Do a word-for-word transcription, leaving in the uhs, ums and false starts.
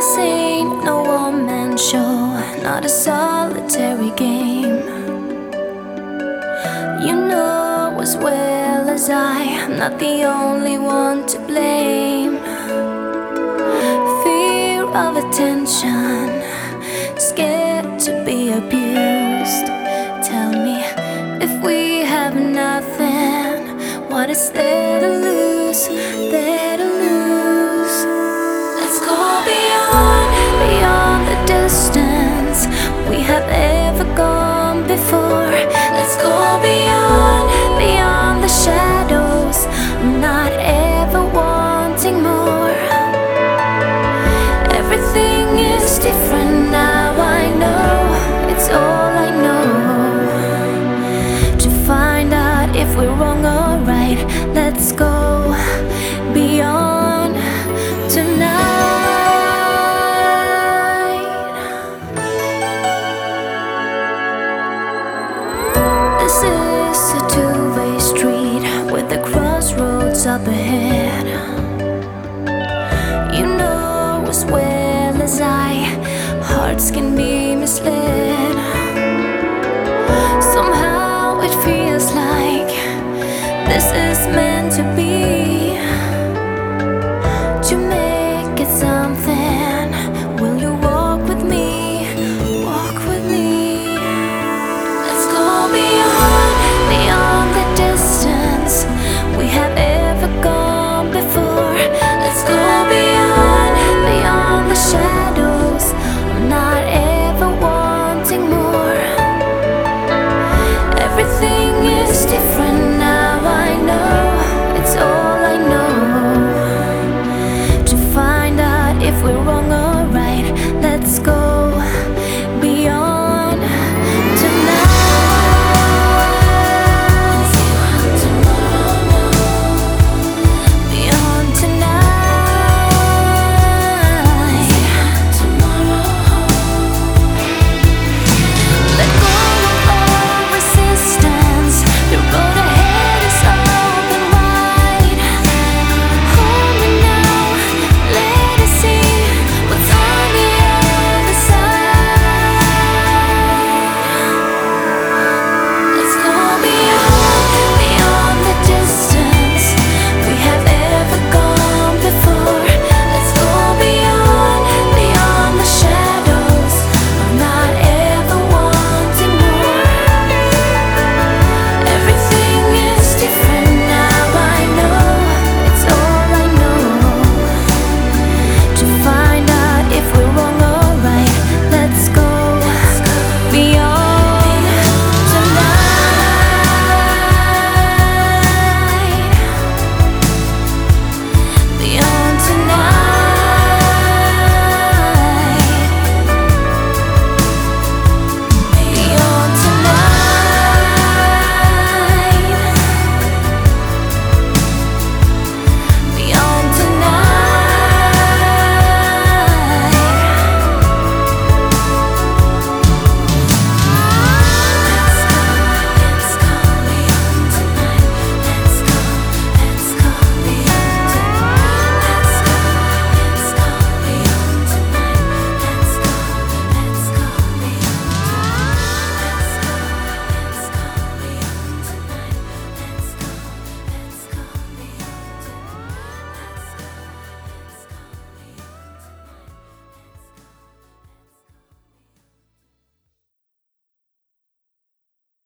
This ain't no one-man show, not a solitary game. You know as well as I, I'm not the only one to blame. Fear of attention, scared to be abused. Tell me, if we have nothing, what is there to lose? There to lose. Let's go beyond, beyond the distance we have ever gone before. Let's go beyond, beyond the shadows. I'm not ever wanting more. Everything is different now, I know. It's all I know. To find out if we're wrong or right, let's go beyond tonight. This is a two-way street with the crossroads up ahead. You know as well as I, hearts can be misled.